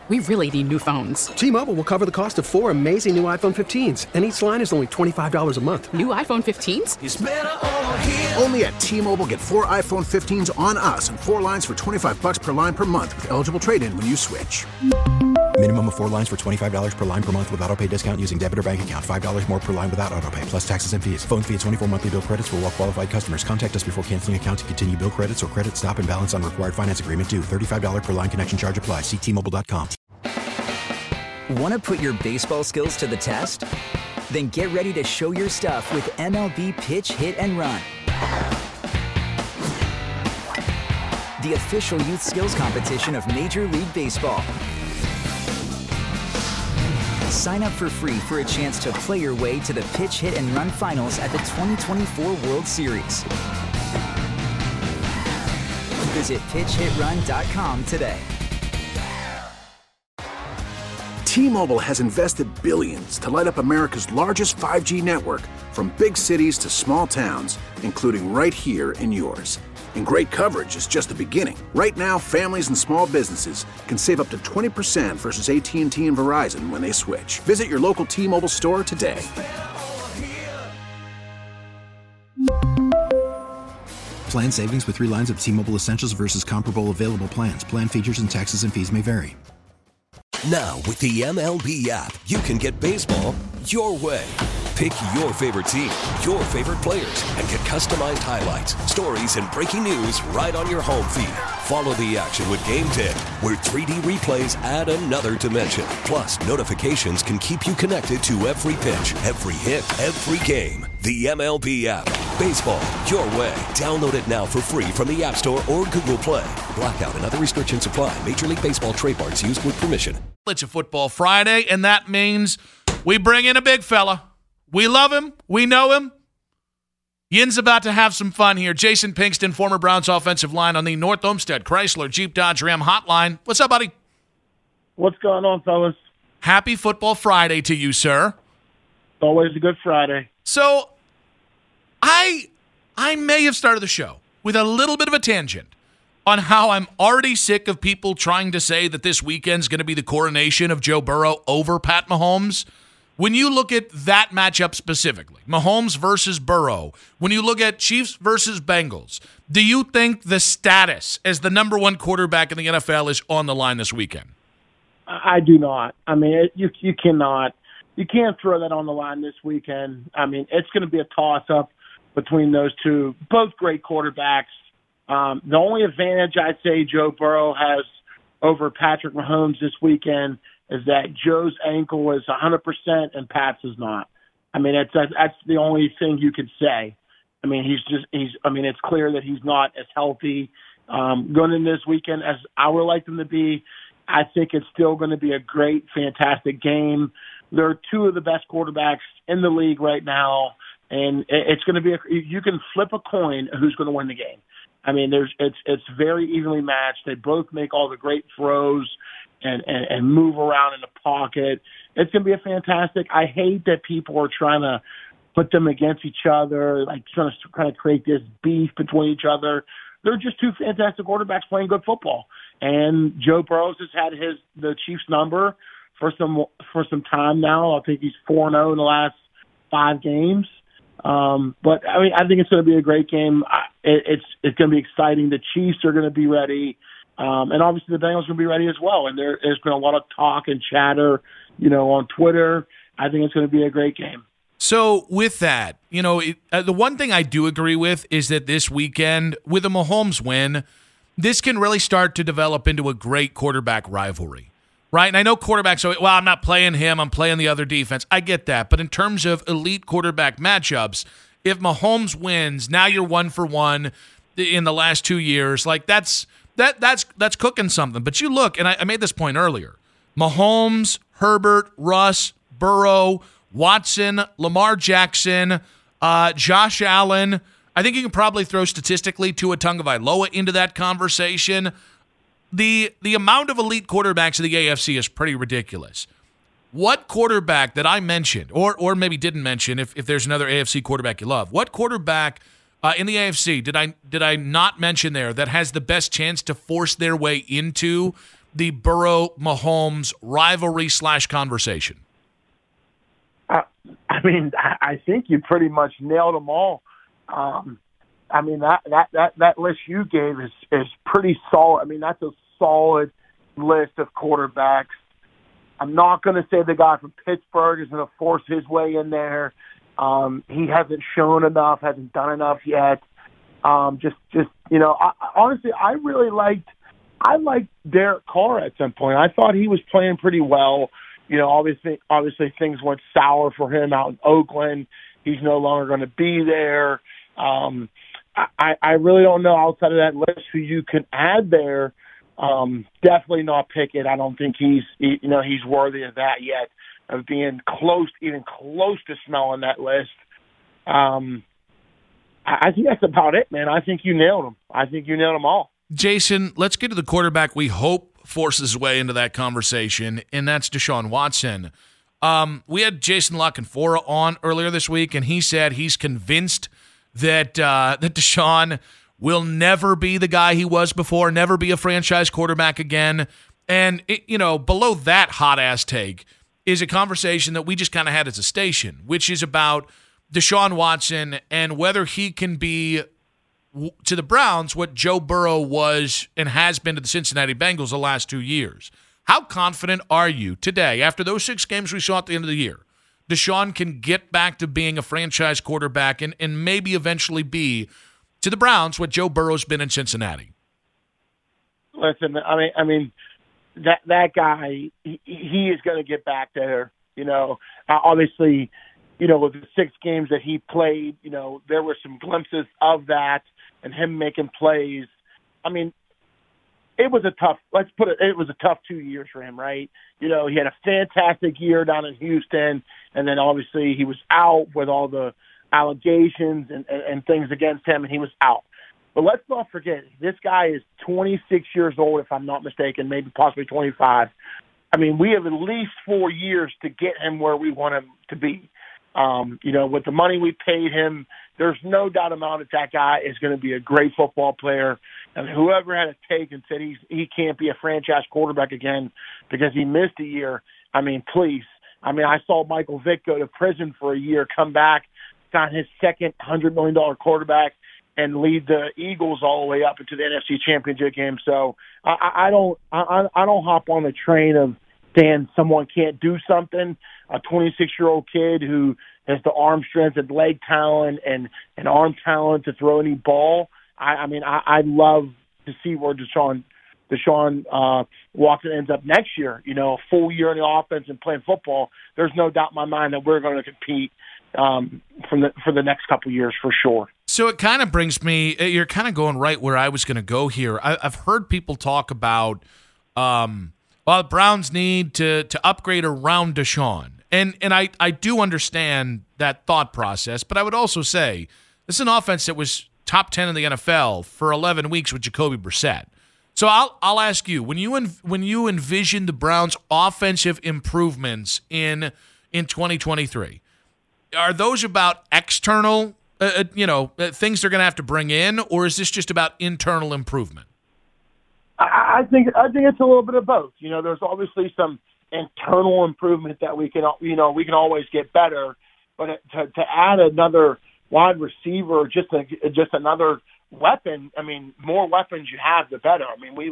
We really need new phones. T-Mobile will cover the cost of 4 amazing new iPhone 15s, and each line is only $25 a month. New iPhone 15s? It's better over here. Only at T-Mobile, get 4 iPhone 15s on us and 4 lines for $25 per line per month with eligible trade-in when you switch. Minimum of 4 lines for $25 per line per month with autopay discount using debit or bank account. $5 more per line without autopay, plus taxes and fees. Phone fee at 24 monthly bill credits for well-qualified customers. Contact us before canceling account to continue bill credits or credit stop and balance on required finance agreement due. $35 per line connection charge applies. See T-Mobile.com. Want to put your baseball skills to the test? Then get ready to show your stuff with MLB Pitch, Hit, and Run. The official youth skills competition of Major League Baseball. Sign up for free for a chance to play your way to the Pitch, Hit, and Run finals at the 2024 World Series. Visit pitchhitrun.com today. T-Mobile has invested billions to light up America's largest 5G network, from big cities to small towns, including right here in yours. And great coverage is just the beginning. Right now, families and small businesses can save up to 20% versus AT&T and Verizon when they switch. Visit your local T-Mobile store today. Plan savings with 3 lines of T-Mobile Essentials versus comparable available plans. Plan features and taxes and fees may vary. Now, with the MLB app, you can get baseball your way. Pick your favorite team, your favorite players, and get customized highlights, stories, and breaking news right on your home feed. Follow the action with Game 10, where 3D replays add another dimension. Plus, notifications can keep you connected to every pitch, every hit, every game. The MLB app. Baseball your way. Download it now for free from the App Store or Google Play. Blackout and other restrictions apply. Major League Baseball trademarks used with permission. It's a football Friday, and that means we bring in a big fella. We love him. We know him. Yin's about to have some fun here. Jason Pinkston, former Browns offensive line on the North Olmsted Chrysler Jeep Dodge Ram hotline. What's up, buddy? What's going on, fellas? Happy Football Friday to you, sir. It's always a good Friday. So I may have started the show with a little bit of a tangent on how I'm already sick of people trying to say that this weekend's going to be the coronation of Joe Burrow over Pat Mahomes. When you look at that matchup specifically, Mahomes versus Burrow, when you look at Chiefs versus Bengals, do you think the status as the number 1 quarterback in the NFL is on the line this weekend? I do not. I mean, you cannot. You can't throw that on the line this weekend. I mean, it's going to be a toss-up between those two, both great quarterbacks. The only advantage I'd say Joe Burrow has over Patrick Mahomes this weekend is that Joe's ankle is 100% and Pat's is not. I mean, that's the only thing you could say. I mean, it's clear that he's not as healthy going into this weekend as I would like them to be. I think it's still going to be a great, fantastic game. They're 2 of the best quarterbacks in the league right now, and it's going to be you can flip a coin who's going to win the game. I mean, it's very evenly matched. They both make all the great throws and move around in the pocket. It's going to be a fantastic. I hate that people are trying to put them against each other, like trying to kind of create this beef between each other. They're just 2 fantastic quarterbacks playing good football. And Joe Burrow has had the Chiefs number for some time now. I think he's 4-0 in the last 5 games. But I mean, I think it's going to be a great game. It's going to be exciting. The Chiefs are going to be ready. And obviously the Bengals are going to be ready as well. And there's been a lot of talk and chatter, on Twitter. I think it's going to be a great game. So with that, the one thing I do agree with is that this weekend, with a Mahomes win, this can really start to develop into a great quarterback rivalry, right? And I know quarterbacks are, I'm not playing him, I'm playing the other defense. I get that. But in terms of elite quarterback matchups, if Mahomes wins, now you're 1 for 1 in the last 2 years. Like that's cooking something. But you look, and I made this point earlier, Mahomes, Herbert, Russ, Burrow, Watson, Lamar Jackson, Josh Allen. I think you can probably throw statistically Tua Tagovailoa into that conversation. The amount of elite quarterbacks in the AFC is pretty ridiculous. What quarterback that I mentioned, or maybe didn't mention, if there's another AFC quarterback you love, what quarterback in the AFC did I not mention there that has the best chance to force their way into the Burrow-Mahomes rivalry / conversation? I mean, I think you pretty much nailed them all. I mean, that list you gave is pretty solid. I mean, that's a solid list of quarterbacks. I'm not going to say the guy from Pittsburgh is going to force his way in there. He hasn't shown enough, hasn't done enough yet. Just honestly, I liked Derek Carr at some point. I thought he was playing pretty well. Obviously things went sour for him out in Oakland. He's no longer going to be there. I really don't know outside of that list who you can add there. Definitely not Pickett. I don't think he's worthy of that yet, of being even close to smelling that list. I think that's about it, man. I think you nailed them. I think you nailed them all. Jason, let's get to the quarterback we hope forces his way into that conversation, and that's Deshaun Watson. We had Jason La Canfora on earlier this week, and he said he's convinced that Deshaun will never be the guy he was before, never be a franchise quarterback again. And, below that hot-ass take is a conversation that we just kind of had as a station, which is about Deshaun Watson and whether he can be to the Browns what Joe Burrow was and has been to the Cincinnati Bengals the last 2 years. How confident are you today, after those 6 games we saw at the end of the year, Deshaun can get back to being a franchise quarterback and maybe eventually be to the Browns what Joe Burrow's been in Cincinnati? Listen, I mean that guy, he is going to get back there. Obviously, with the 6 games that he played, there were some glimpses of that and him making plays. I mean, it was a tough 2 years for him, right? He had a fantastic year down in Houston, and then obviously he was out with all the allegations and things against him, and he was out. But let's not forget, this guy is 26 years old, if I'm not mistaken, maybe possibly 25. I mean, we have at least 4 years to get him where we want him to be. With the money we paid him, there's no doubt about it that guy is going to be a great football player. And whoever had a take and said he can't be a franchise quarterback again because he missed a year, I mean, please. I mean, I saw Michael Vick go to prison for a year, come back, sign his second $100 million quarterback, and lead the Eagles all the way up into the NFC Championship game. So I don't hop on the train of saying someone can't do something. A 26-year-old kid who has the arm strength and leg talent and arm talent to throw any ball. I'd love to see where Deshaun Watson ends up next year. A full year in the offense and playing football. There's no doubt in my mind that we're going to compete for the next couple of years for sure. So it kind of brings me. You're kind of going right where I was going to go here. I've heard people talk about. The Browns need to upgrade around Deshaun. And I do understand that thought process, but I would also say this is an offense that was top 10 in the NFL for 11 weeks with Jacoby Brissett. So I'll ask you, when you envision the Browns' offensive improvements in 2023, are those about external things they're going to have to bring in, or is this just about internal improvement? I think it's a little bit of both. There's obviously some internal improvement that we can always get better, but to add another wide receiver, just another weapon. I mean, more weapons you have, the better.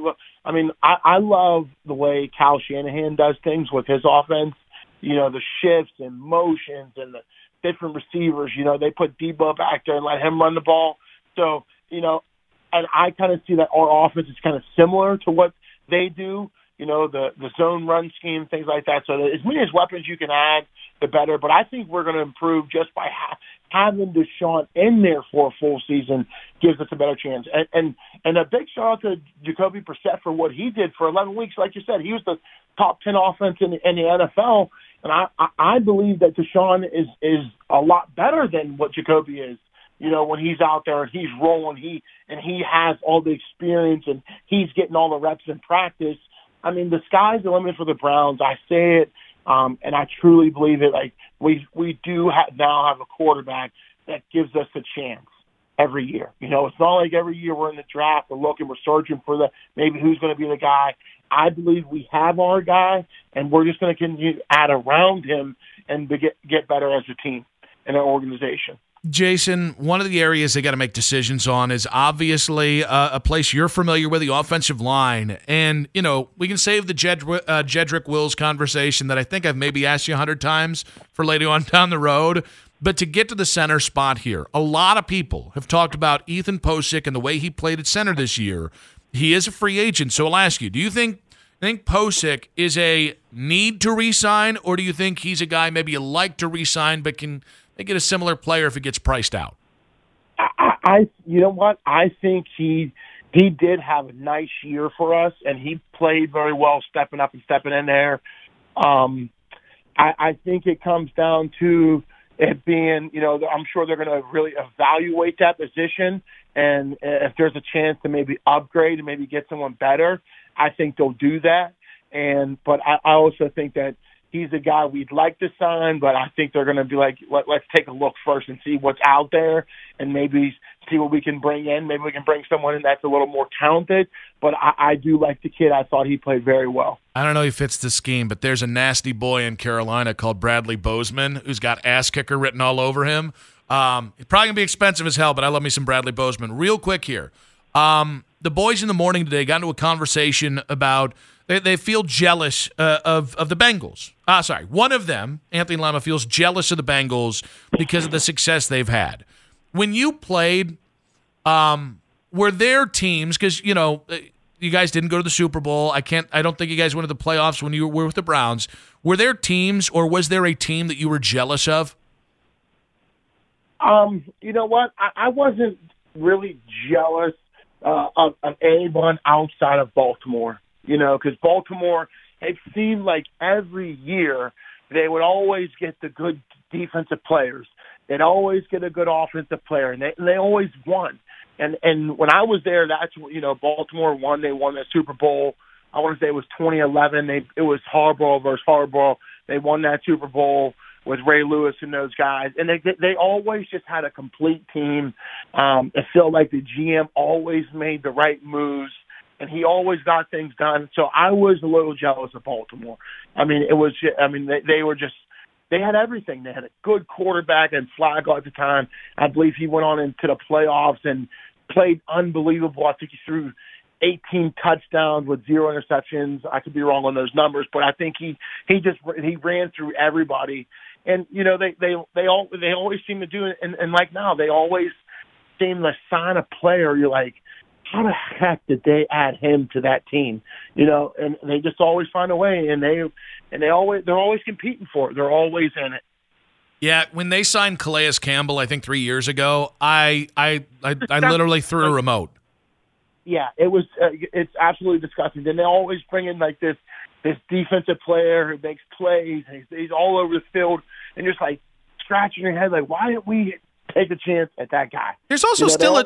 I love the way Kyle Shanahan does things with his offense. The shifts and motions and the different receivers. They put Debo back there and let him run the ball. So and I kind of see that our offense is kind of similar to what they do, the zone run scheme, things like that. So as many as weapons you can add, the better. But I think we're going to improve just by having Deshaun in there for a full season gives us a better chance. And a big shout out to Jacoby Brissett for what he did for 11 weeks. Like you said, he was the top 10 offense in the NFL. And I believe that Deshaun is a lot better than what Jacoby is. When he's out there and he's rolling, he has all the experience and he's getting all the reps in practice. I mean, the sky's the limit for the Browns. I say it, and I truly believe it. Like we do now have a quarterback that gives us a chance every year. It's not like every year we're in the draft, we're looking, we're searching for maybe who's going to be the guy. I believe we have our guy, and we're just going to continue to add around him and get better as a team and an organization. Jason, one of the areas they got to make decisions on is obviously a place you're familiar with, the offensive line. And, we can save the Jedrick Wills conversation that I think I've maybe asked you 100 times for later on down the road. But to get to the center spot here, a lot of people have talked about Ethan Posick and the way he played at center this year. He is a free agent, so I'll ask you, do you think Posick is a need to re-sign, or do you think he's a guy maybe you like to re-sign but can get a similar player if he gets priced out? You know what? I think he did have a nice year for us, and he played very well, stepping up and stepping in there. I think it comes down to it being, I'm sure they're going to really evaluate that position, and if there's a chance to maybe upgrade and maybe get someone better, I think they'll do that. But I also think that he's a guy we'd like to sign, but I think they're going to be like, let's take a look first and see what's out there and maybe see what we can bring in. Maybe we can bring someone in that's a little more talented, but I do like the kid. I thought he played very well. I don't know if he fits the scheme, but there's a nasty boy in Carolina called Bradley Bozeman who's got ass kicker written all over him. It's probably going to be expensive as hell, but I love me some Bradley Bozeman. Real quick here. The boys in the morning today got into a conversation about they feel jealous of the Bengals. One of them, Anthony Lima, feels jealous of the Bengals because of the success they've had. When you played, were there teams, because, you guys didn't go to the Super Bowl. I don't think you guys went to the playoffs when you were with the Browns. Were there teams, or was there a team that you were jealous of? You know what? I wasn't really jealous of anyone outside of Baltimore, because Baltimore, it seemed like every year they would always get the good defensive players. They'd always get a good offensive player, and they always won. And when I was there, that's Baltimore won. They won the Super Bowl. I want to say it was 2011. It was Harbaugh versus Harbaugh. They won that Super Bowl with Ray Lewis and those guys, and they always just had a complete team. It felt like the GM always made the right moves, and he always got things done. So I was a little jealous of Baltimore. They had everything. They had a good quarterback and Flacco at the time. I believe he went on into the playoffs and played unbelievable. I think he threw 18 touchdowns with 0 interceptions. I could be wrong on those numbers, but I think he ran through everybody. And they always seem to do it. And like now, they always seem to sign a player. You're like, how the heck did they add him to that team? And they just always find a way, and they're always competing for it. They're always in it. Yeah, when they signed Calais Campbell, I think 3 years ago, I literally threw a remote. Yeah, it's absolutely disgusting. Then they always bring in like this defensive player who makes plays. He's all over the field, and you're just like scratching your head, like, why didn't we take a chance at that guy? There's also still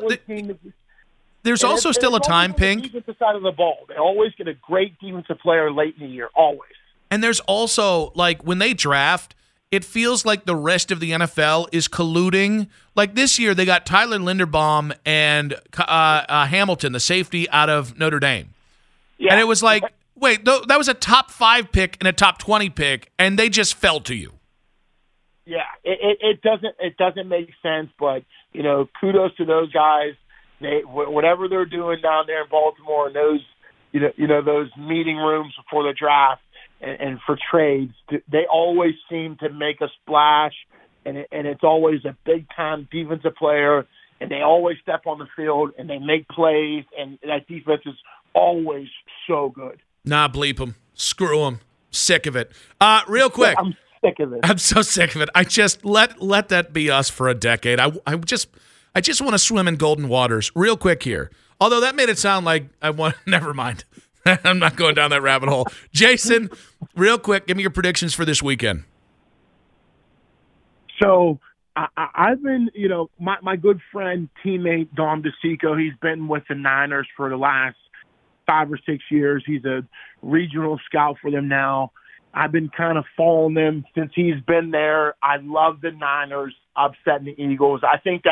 a time, Pink. Defensive side of the ball, they always get a great defensive player late in the year, always. And there's also, like, when they draft, it feels like the rest of the NFL is colluding. Like this year, they got Tyler Linderbaum and Hamilton, the safety out of Notre Dame. Yeah. And it was like, wait, that was a top 5 pick and a top 20 pick, and they just fell to you. Yeah, it doesn't make sense, but kudos to those guys. Whatever they're doing down there in Baltimore, and those those meeting rooms before the draft and for trades, they always seem to make a splash, and it's always a big time defensive player, and they always step on the field and they make plays, and that defense is always so good. Nah, bleep them, screw them, sick of it. Real quick, I'm sick of it. I'm so sick of it. I just let that be us for a decade. I just want to swim in golden waters. Real quick here. Although that made it sound like never mind. I'm not going down that rabbit hole. Jason, real quick, give me your predictions for this weekend. So I've been, my good friend, teammate, Dom DeSico, he's been with the Niners for the last 5 or 6 years. He's a regional scout for them now. I've been kind of following them since he's been there. I love the Niners upsetting the Eagles. I think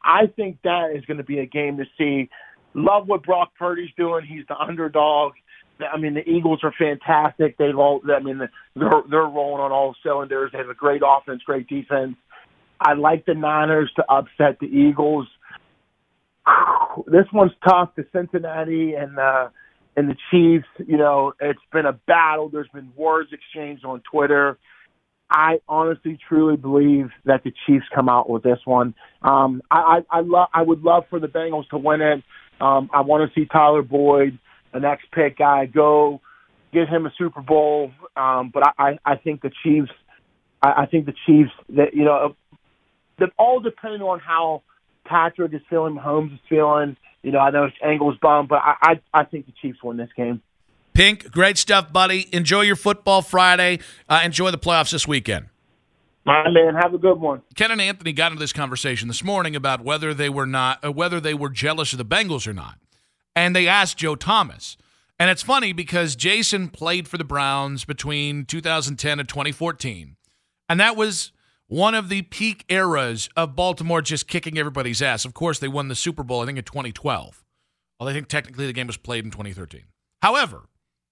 that is going to be a game to see. Love what Brock Purdy's doing. He's the underdog. I mean, the Eagles are fantastic. They're rolling on all cylinders. They have a great offense, great defense. I like the Niners to upset the Eagles. This one's tough. The Cincinnati and the Chiefs, it's been a battle. There's been words exchanged on Twitter. I honestly, truly believe that the Chiefs come out with this one. I would love for the Bengals to win it. I want to see Tyler Boyd, the next pick guy, go get him a Super Bowl. But I think the Chiefs. I think the Chiefs. That all depending on how Patrick is feeling, Mahomes is feeling. I know Engel's bummed, but I think the Chiefs win this game. Pink, great stuff, buddy. Enjoy your football Friday. Enjoy the playoffs this weekend. All right, man. Have a good one. Ken and Anthony got into this conversation this morning about whether they were jealous of the Bengals or not. And they asked Joe Thomas. And it's funny because Jason played for the Browns between 2010 and 2014. And that was one of the peak eras of Baltimore just kicking everybody's ass. Of course, they won the Super Bowl, I think, in 2012. Well, I think technically the game was played in 2013. However,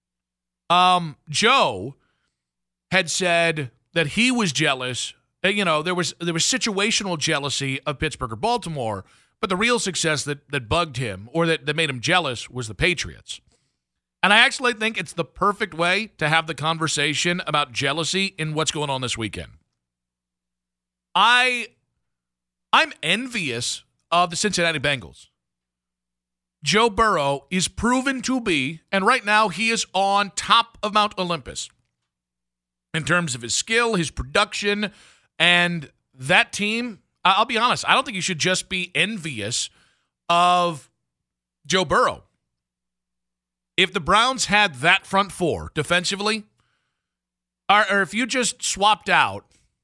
Joe had said that he was jealous. There was situational jealousy of Pittsburgh or Baltimore, but the real success that bugged him or that made him jealous was the Patriots. And I actually think it's the perfect way to have the conversation about jealousy in what's going on this weekend. I'm envious of the Cincinnati Bengals. Joe Burrow is proven to be, and right now he is on top of Mount Olympus in terms of his skill, his production, and that team. I'll be honest, I don't think you should just be envious of Joe Burrow. If the Browns had that front four defensively, or if you just swapped out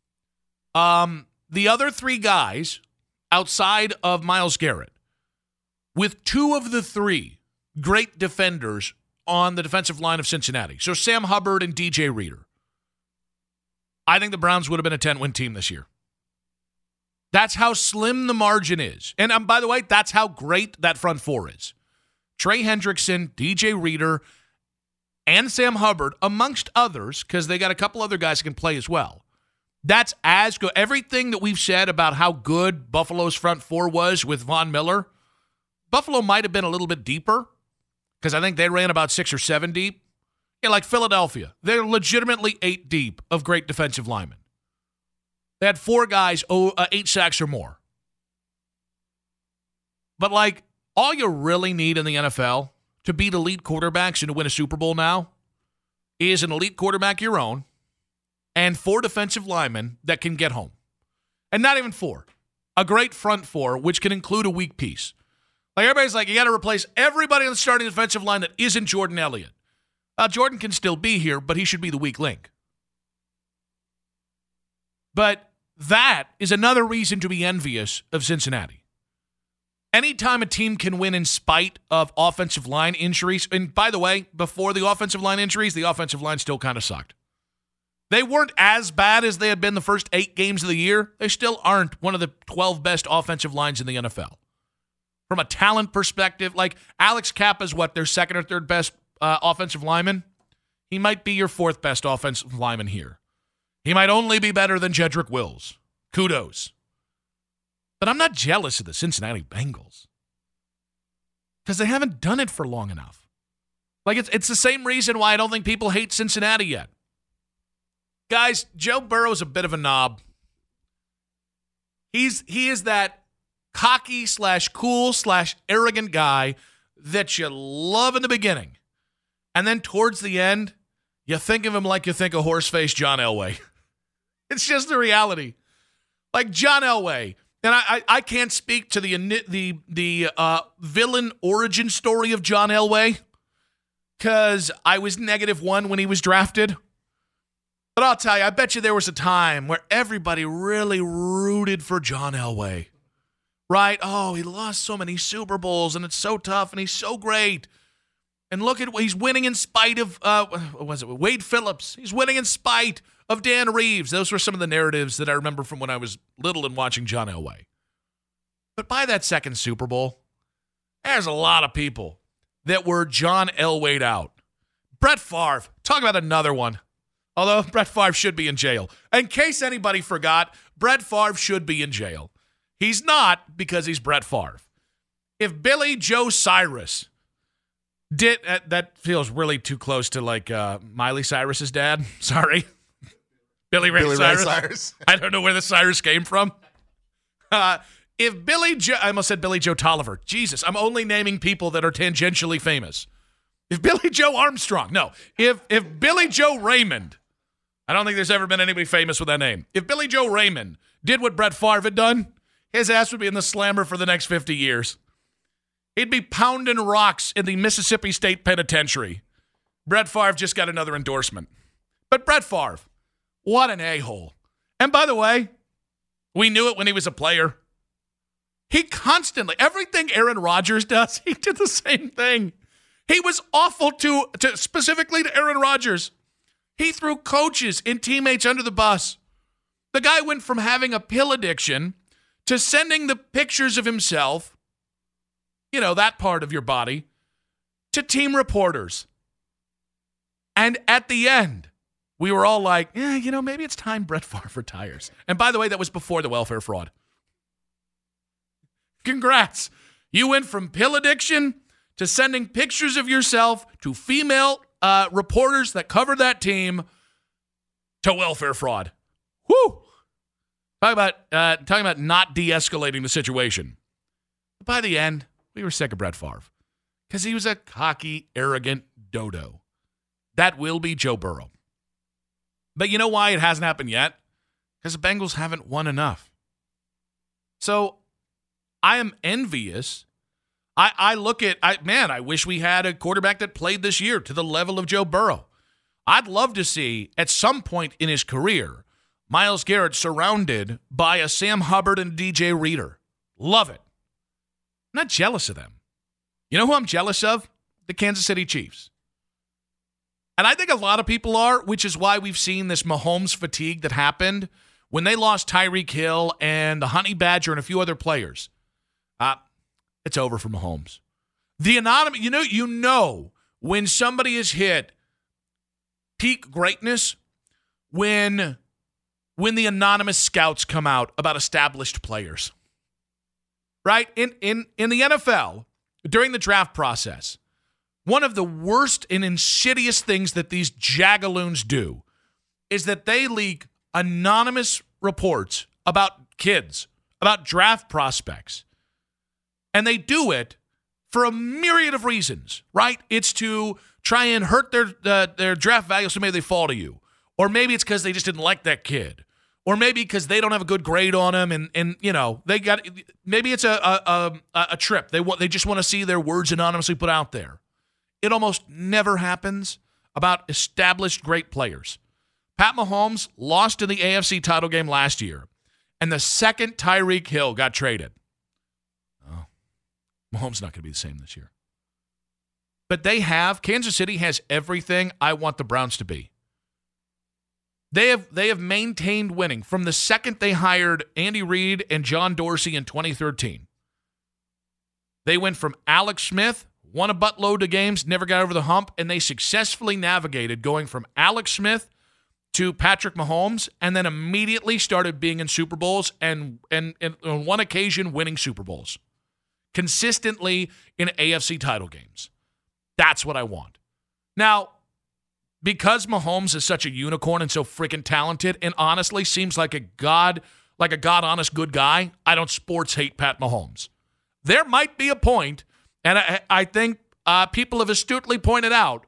the other three guys outside of Myles Garrett, with two of the three great defenders on the defensive line of Cincinnati, so Sam Hubbard and DJ Reader, I think the Browns would have been a 10-win team this year. That's how slim the margin is. And by the way, that's how great that front four is. Trey Hendrickson, DJ Reader, and Sam Hubbard, amongst others, because they got a couple other guys who can play as well. That's as good. Everything that we've said about how good Buffalo's front four was with Von Miller, Buffalo might have been a little bit deeper because I think they ran about 6 or 7 deep. Like Philadelphia, they're legitimately 8 deep of great defensive linemen. They had 4 guys, 8 sacks or more. But all you really need in the NFL to beat elite quarterbacks and to win a Super Bowl now is an elite quarterback your own and 4 defensive linemen that can get home. And not even 4. A great front 4, which can include a weak piece. Everybody's you got to replace everybody on the starting defensive line that isn't Jordan Elliott. Jordan can still be here, but he should be the weak link. But that is another reason to be envious of Cincinnati. Anytime a team can win in spite of offensive line injuries, and by the way, before the offensive line injuries, the offensive line still kind of sucked. They weren't as bad as they had been the first 8 games of the year. They still aren't one of the 12 best offensive lines in the NFL. From a talent perspective, Alex Kappa is their second or third best offensive lineman. He might be your 4th best offensive lineman here. He might only be better than Jedrick Wills. Kudos. But I'm not jealous of the Cincinnati Bengals because they haven't done it for long enough. It's the same reason why I don't think people hate Cincinnati yet. Guys, Joe Burrow's a bit of a knob. He is that cocky / cool / arrogant guy that you love in the beginning. And then towards the end, you think of him like you think of horse-faced John Elway. It's just the reality. John Elway. And I can't speak to the villain origin story of John Elway because I was -1 when he was drafted. But I'll tell you, I bet you there was a time where everybody really rooted for John Elway. Right? Oh, he lost so many Super Bowls, and it's so tough, and he's so great. And look at what he's winning in spite of, Wade Phillips. He's winning in spite of Dan Reeves. Those were some of the narratives that I remember from when I was little and watching John Elway. But by that second Super Bowl, there's a lot of people that were John Elway'd out. Brett Favre. Talk about another one. Although Brett Favre should be in jail. In case anybody forgot, Brett Favre should be in jail. He's not because he's Brett Favre. If Billy Joe Cyrus did, that feels really too close to like Miley Cyrus's dad. Sorry. Billy Ray Cyrus. I don't know where the Cyrus came from. If Billy Joe, I almost said Billy Joe Tolliver. Jesus, I'm only naming people that are tangentially famous. If Billy Joe Armstrong, no. If Billy Joe Raymond, I don't think there's ever been anybody famous with that name. If Billy Joe Raymond did what Brett Favre had done, his ass would be in the slammer for the next 50 years. He'd be pounding rocks in the Mississippi State Penitentiary. Brett Favre just got another endorsement. But Brett Favre, what an a-hole. And by the way, we knew it when he was a player. He constantly, everything Aaron Rodgers does, he did the same thing. He was awful to specifically to Aaron Rodgers. He threw coaches and teammates under the bus. The guy went from having a pill addiction to sending the pictures of himself, you know, that part of your body, to team reporters. And at the end, we were all like, yeah, you know, maybe it's time Brett Favre retires. And by the way, that was before the welfare fraud. Congrats. You went from pill addiction to sending pictures of yourself to female reporters that covered that team to welfare fraud. Whew. Talking about not de-escalating the situation. But by the end, we were sick of Brett Favre because he was a cocky, arrogant dodo. That will be Joe Burrow. But you know why it hasn't happened yet? Because the Bengals haven't won enough. So I am envious. I look at, I wish we had a quarterback that played this year to the level of Joe Burrow. I'd love to see, at some point in his career, Myles Garrett surrounded by a Sam Hubbard and DJ Reader. Love it. I'm not jealous of them. You know who I'm jealous of? The Kansas City Chiefs. And I think a lot of people are, which is why we've seen this Mahomes fatigue that happened when they lost Tyreek Hill and the Honey Badger and a few other players. It's over for Mahomes. The anonymous, you know when somebody is hit peak greatness when the anonymous scouts come out about established players. Right? In the NFL, during the draft process, one of the worst and insidious things that these jagaloons do is that they leak anonymous reports about kids, about draft prospects. And they do it for a myriad of reasons, right? It's to try and hurt their draft value so maybe they fall to you. Or maybe it's because they just didn't like that kid. Or maybe because they don't have a good grade on him and you know, they got, maybe it's a trip. They just want to see their words anonymously put out there. It almost never happens about established great players. Pat Mahomes lost in the AFC title game last year, and the second Tyreek Hill got traded. Oh, Mahomes not going to be the same this year. But Kansas City has everything I want the Browns to be. They have maintained winning from the second they hired Andy Reid and John Dorsey in 2013. They went from Alex Smith, won a buttload of games, never got over the hump, and they successfully navigated going from Alex Smith to Patrick Mahomes, and then immediately started being in Super Bowls and on one occasion winning Super Bowls. Consistently in AFC title games. That's what I want. Now, because Mahomes is such a unicorn and so freaking talented and honestly seems like a God-honest good guy, I don't sports hate Pat Mahomes. There might be a point, and I think people have astutely pointed out,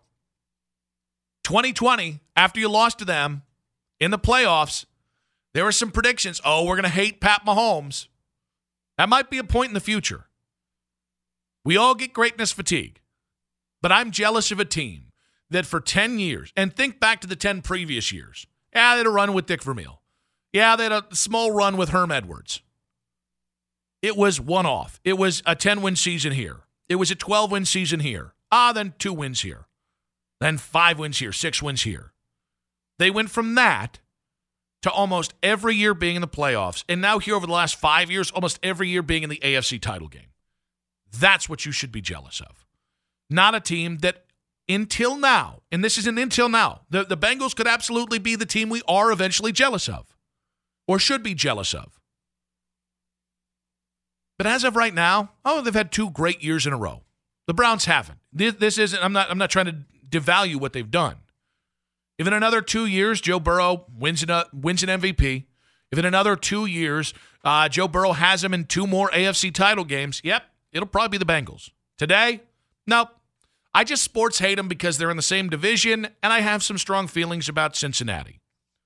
2020, after you lost to them in the playoffs, there were some predictions. Oh, we're going to hate Pat Mahomes. That might be a point in the future. We all get greatness fatigue. But I'm jealous of a team that for 10 years, and think back to the 10 previous years. Yeah, they had a run with Dick Vermeil. Yeah, they had a small run with Herm Edwards. It was one-off. It was a 10-win season here. It was a 12-win season here. Then 2 wins here. Then 5 wins here, 6 wins here. They went from that to almost every year being in the playoffs, and now here over the last 5 years, almost every year being in the AFC title game. That's what you should be jealous of. Not a team that until now, and this isn't until now, the Bengals could absolutely be the team we are eventually jealous of, or should be jealous of. But as of right now, they've had 2 great years in a row. The Browns haven't. This isn't. I'm not trying to devalue what they've done. If in another 2 years Joe Burrow wins an MVP, if in another 2 years Joe Burrow has him in 2 more AFC title games, yep, it'll probably be the Bengals. Today, nope. I just sports hate them because they're in the same division, and I have some strong feelings about Cincinnati.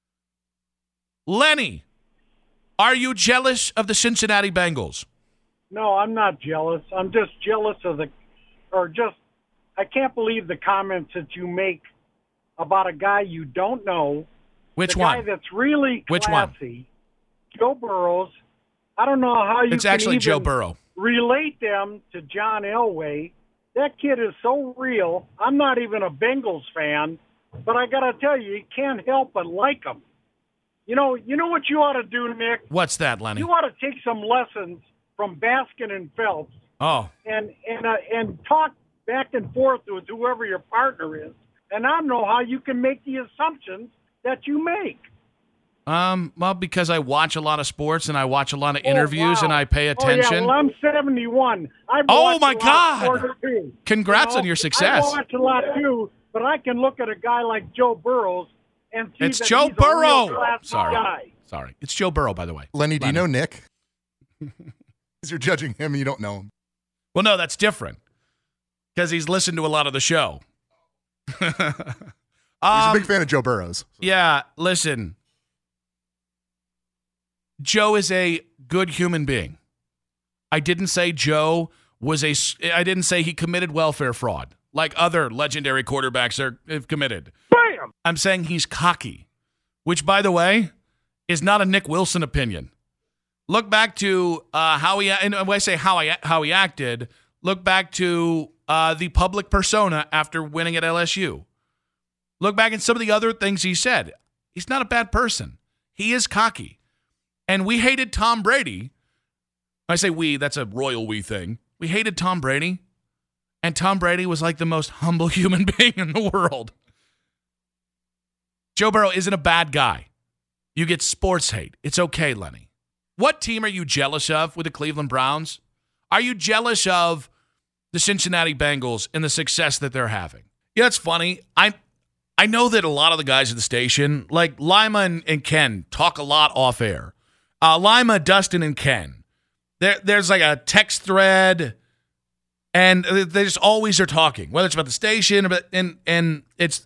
Lenny, are you jealous of the Cincinnati Bengals? No, I'm not jealous. I'm just jealous of I can't believe the comments that you make about a guy you don't know. Which the one? Guy that's really classy. Which one? Joe Burrows. I don't know how you It's can actually even Joe Burrow. relate them to John Elway. That kid is so real. I'm not even a Bengals fan, but I got to tell you can't help but like him. You know what you ought to do, Nick? What's that, Lenny? You ought to take some lessons from Baskin and Phelps. Oh. And talk back and forth with whoever your partner is. And I don't know how you can make the assumptions that you make. Well, because I watch a lot of sports and I watch a lot of interviews wow. and I pay attention. Oh, yeah, well, I'm 71. My God! Congrats on your success. I watch a lot too, but I can look at a guy like Joe Burrows and see it's that Joe he's Burrow. A real classy guy. Sorry. It's Joe Burrow, by the way. Lenny, do you know Nick? Because you're judging him and you don't know him. Well, no, that's different. Because he's listened to a lot of the show. He's a big fan of Joe Burrows. So. Yeah, listen. Joe is a good human being. I didn't say I didn't say he committed welfare fraud like other legendary quarterbacks have committed. Bam! I'm saying he's cocky, which, by the way, is not a Nick Wilson opinion. Look back to how he, and when I say how he acted, look back to the public persona after winning at LSU. Look back at some of the other things he said. He's not a bad person. He is cocky. And we hated Tom Brady. When I say we, that's a royal we thing. We hated Tom Brady. And Tom Brady was like the most humble human being in the world. Joe Burrow isn't a bad guy. You get sports hate. It's okay, Lenny. What team are you jealous of with the Cleveland Browns? Are you jealous of the Cincinnati Bengals and the success that they're having? Yeah, it's funny. I know that a lot of the guys at the station, like Lima and Ken, talk a lot off air. Lima, Dustin, and Ken. There's like a text thread, and they just always are talking, whether it's about the station or and it's.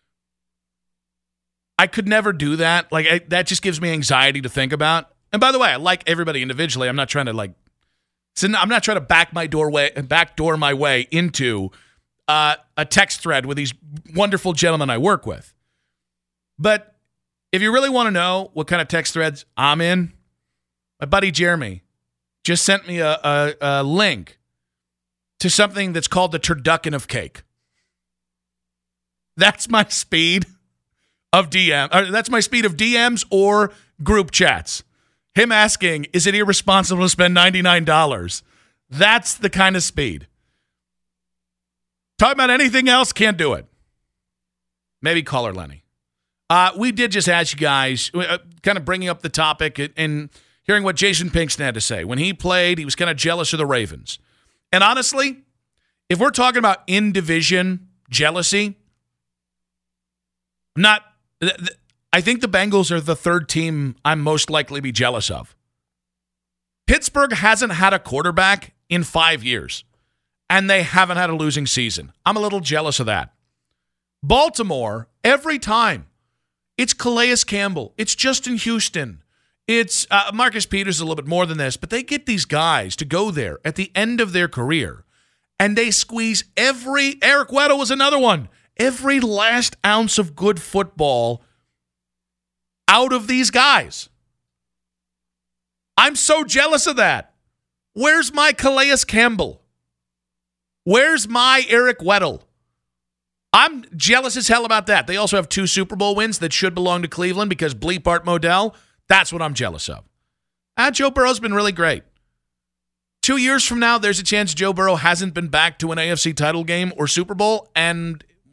I could never do that. That just gives me anxiety to think about. And by the way, I like everybody individually. I'm not trying to backdoor my way into a text thread with these wonderful gentlemen I work with. But if you really want to know what kind of text threads I'm in, my buddy Jeremy just sent me a link to something that's called the turducken of cake. That's my speed of that's my speed of DMs or group chats. Him asking, is it irresponsible to spend $99? That's the kind of speed. Talking about anything else, can't do it. Maybe caller Lenny. We did just ask you guys, kind of bringing up the topic and hearing what Jason Pinkston had to say. When he played, he was kind of jealous of the Ravens. And honestly, if we're talking about in-division jealousy, I think the Bengals are the third team I'm most likely to be jealous of. Pittsburgh hasn't had a quarterback in 5 years, and they haven't had a losing season. I'm a little jealous of that. Baltimore, every time, it's Calais Campbell, it's Justin Houston, it's Marcus Peters, a little bit more than this, but they get these guys to go there at the end of their career, and they squeeze Eric Weddle was another one, every last ounce of good football out of these guys. I'm so jealous of that. Where's my Calais Campbell? Where's my Eric Weddle? I'm jealous as hell about that. They also have 2 Super Bowl wins that should belong to Cleveland because bleep Art Modell. That's what I'm jealous of. Joe Burrow's been really great. 2 years from now, there's a chance Joe Burrow hasn't been back to an AFC title game or Super Bowl, and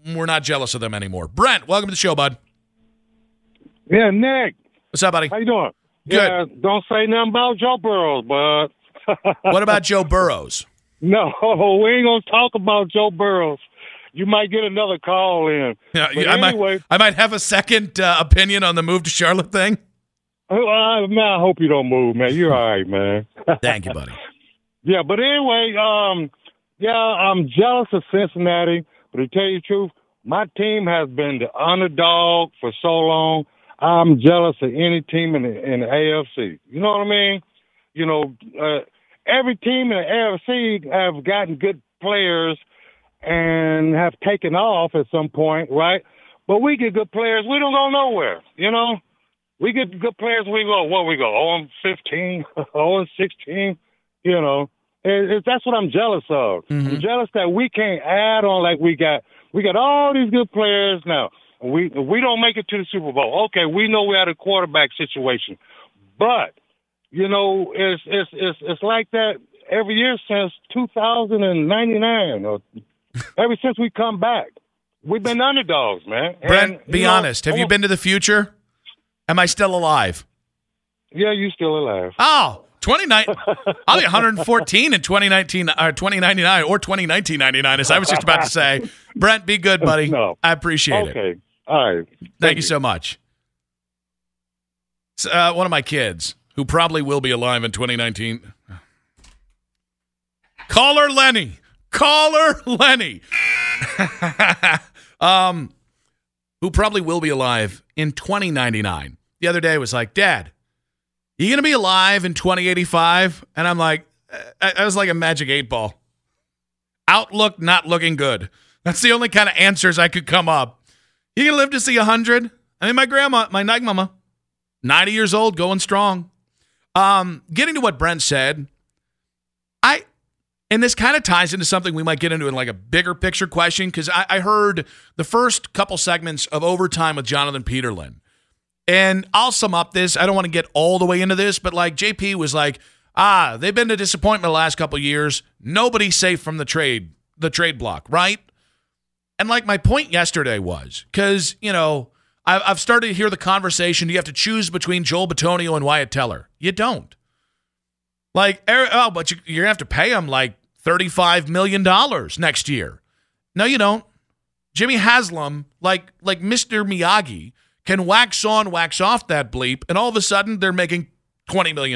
we're not jealous of them anymore. Brent, welcome to the show, bud. Yeah, Nick. What's up, buddy? How you doing? Good. Yeah, don't say nothing about Joe Burrows, bud. What about Joe Burrows? No, we ain't going to talk about Joe Burrows. You might get another call in. Yeah, but anyway, I might have a second opinion on the move to Charlotte thing. Man, I hope you don't move, man. You're all right, man. Thank you, buddy. Yeah, but anyway, I'm jealous of Cincinnati. But to tell you the truth, my team has been the underdog for so long. I'm jealous of any team in the AFC. You know what I mean? You know, every team in the AFC have gotten good players and have taken off at some point, right? But we get good players, we don't go nowhere, you know? We get good players, we go 0-15, 0-16, you know? That's what I'm jealous of. Mm-hmm. I'm jealous that we can't add on like we got all these good players now. We don't make it to the Super Bowl. Okay, we know we're at a quarterback situation. But, you know, it's like that every year since 2099 or ever since we come back. We've been underdogs, man. Brent, be honest. Have you been to the future? Am I still alive? Yeah, you still alive. Oh, 29. I'll be 114 in 2019 or 2099 or 2019-99, as I was just about to say. Brent, be good, buddy. No. I appreciate it. Okay. All right. Thank you so much. One of my kids, who probably will be alive in 2019. Caller Lenny. Who probably will be alive in 2099. The other day was like, Dad, you going to be alive in 2085? And I'm like, I was like a magic 8-ball. Outlook not looking good. That's the only kind of answers I could come up. You going to live to see 100? I mean, my grandma, my night mama, 90 years old, going strong. Getting to what Brent said, and this kind of ties into something we might get into in like a bigger picture question, because I heard the first couple segments of Overtime with Jonathan Peterlin. And I'll sum up this. I don't want to get all the way into this, but like JP was like, they've been a disappointment the last couple of years. Nobody's safe from the trade block, right? And like my point yesterday was, because, you know, I've started to hear the conversation, you have to choose between Joel Bitonio and Wyatt Teller. You don't. Like, but you're going to have to pay him like $35 million next year. No, you don't. Jimmy Haslam, like Mr. Miyagi, can wax on, wax off that bleep, and all of a sudden they're making $20 million.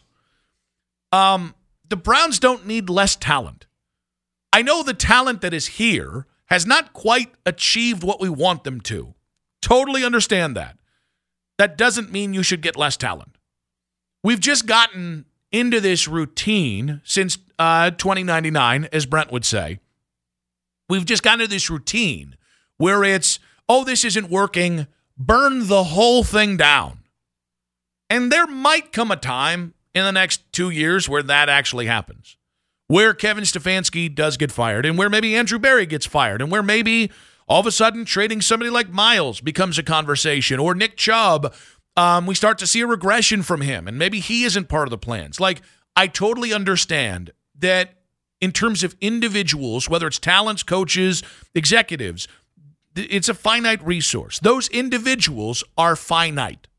The Browns don't need less talent. I know the talent that is here has not quite achieved what we want them to. Totally understand that. That doesn't mean you should get less talent. We've just gotten into this routine since 2099, as Brent would say. We've just gotten into this routine where it's, this isn't working, burn the whole thing down. And there might come a time in the next 2 years where that actually happens, where Kevin Stefanski does get fired, and where maybe Andrew Berry gets fired, and where maybe all of a sudden trading somebody like Miles becomes a conversation, or Nick Chubb, we start to see a regression from him, and maybe he isn't part of the plans. Like, I totally understand that in terms of individuals, whether it's talents, coaches, executives, it's a finite resource. Those individuals are finite.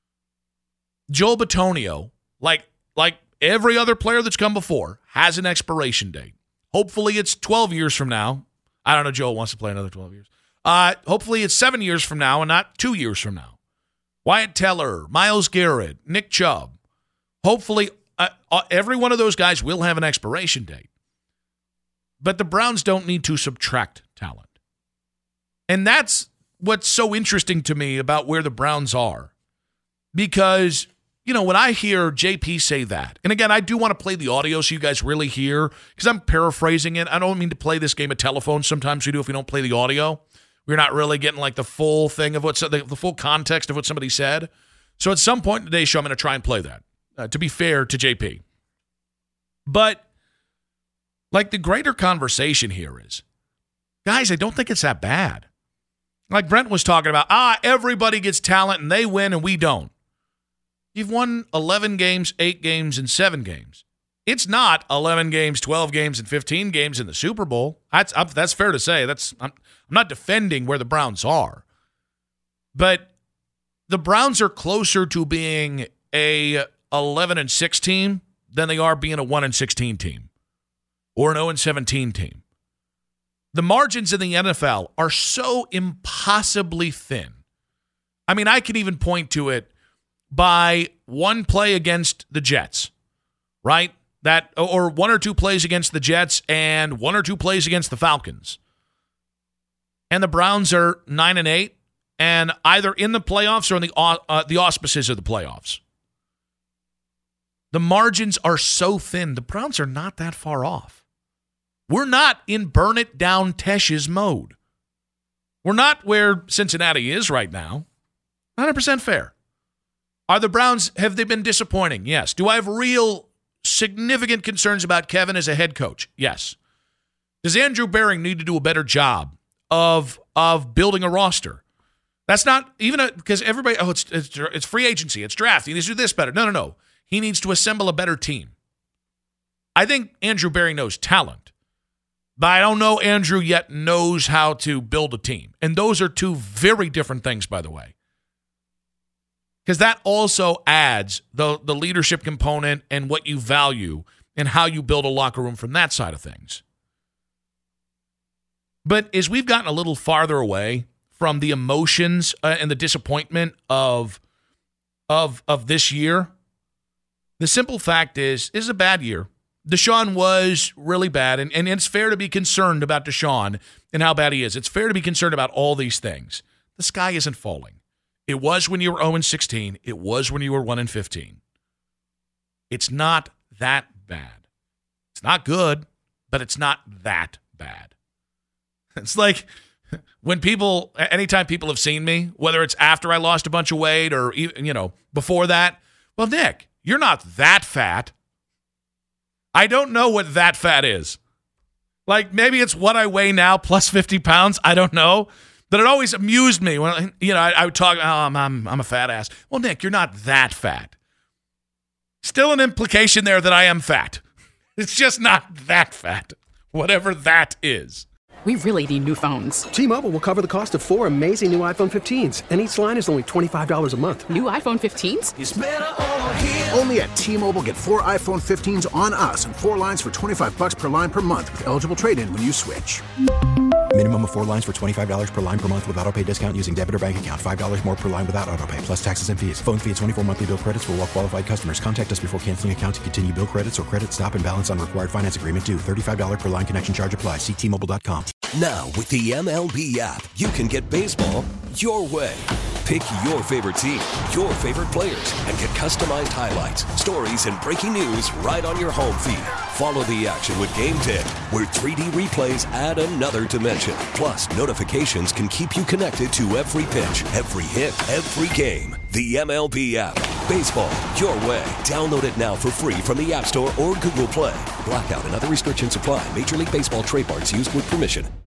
Joel Bitonio, like every other player that's come before, has an expiration date. Hopefully it's 12 years from now. I don't know, Joel wants to play another 12 years. Hopefully it's 7 years from now and not 2 years from now. Wyatt Teller, Myles Garrett, Nick Chubb. Hopefully every one of those guys will have an expiration date. But the Browns don't need to subtract talent. And that's what's so interesting to me about where the Browns are. Because, you know, when I hear JP say that, and again, I do want to play the audio so you guys really hear, because I'm paraphrasing it. I don't mean to play this game of telephone. Sometimes we do if we don't play the audio. We're not really getting like the full thing of the full context of what somebody said. So at some point in today's show, I'm going to try and play that, to be fair to JP. But like the greater conversation here is, guys, I don't think it's that bad. Like Brent was talking about, everybody gets talent and they win and we don't. You've won 11 games, 8 games, and 7 games. It's not 11 games, 12 games, and 15 games in the Super Bowl. That's fair to say. I'm not defending where the Browns are. But the Browns are closer to being a 11-6 team than they are being a 1-16 team or an 0-17 team. The margins in the NFL are so impossibly thin. I mean, I could even point to it by one play against the Jets, right? Or one or two plays against the Jets and one or two plays against the Falcons. And the Browns are 9-8 and either in the playoffs or in the auspices of the playoffs. The margins are so thin. The Browns are not that far off. We're not in burn it down Tesh's mode. We're not where Cincinnati is right now. 100% fair. Are the Browns, have they been disappointing? Yes. Do I have real significant concerns about Kevin as a head coach? Yes. Does Andrew Bering need to do a better job of building a roster? That's not even because everybody, it's free agency, it's draft. He needs to do this better. No. He needs to assemble a better team. I think Andrew Bering knows talent, but I don't know Andrew yet knows how to build a team. And those are two very different things, by the way. Because that also adds the leadership component and what you value and how you build a locker room from that side of things. But as we've gotten a little farther away from the emotions and the disappointment of this year, the simple fact is, this is a bad year. Deshaun was really bad, and it's fair to be concerned about Deshaun and how bad he is. It's fair to be concerned about all these things. The sky isn't falling. It was when you were 0-16. It was when you were 1-15. It's not that bad. It's not good, but it's not that bad. It's like when anytime people have seen me, whether it's after I lost a bunch of weight or before that, well, Nick, you're not that fat. I don't know what that fat is. Like maybe it's what I weigh now plus 50 pounds. I don't know. But it always amused me when I would talk. I'm a fat ass. Well, Nick, you're not that fat. Still an implication there that I am fat. It's just not that fat, whatever that is. We really need new phones. T-Mobile will cover the cost of 4 amazing new iPhone 15s, and each line is only $25 a month. New iPhone 15s? It's better over here. Only at T-Mobile, get 4 iPhone 15s on us and 4 lines for $25 per line per month with eligible trade-in when you switch. Minimum of 4 lines for $25 per line per month with autopay discount using debit or bank account. $5 more per line without autopay, plus taxes and fees. Phone fee at 24 monthly bill credits for well-qualified customers. Contact us before canceling account to continue bill credits or credit stop and balance on required finance agreement due. $35 per line connection charge applies. See T-Mobile.com. Now, with the MLB app, you can get baseball your way. Pick your favorite team, your favorite players, and get customized highlights, stories, and breaking news right on your home feed. Follow the action with Game Day, where 3D replays add another dimension. Plus, notifications can keep you connected to every pitch, every hit, every game. The MLB app. Baseball your way. Download it now for free from the App Store or Google Play. Blackout and other restrictions apply. Major League Baseball trademarks used with permission.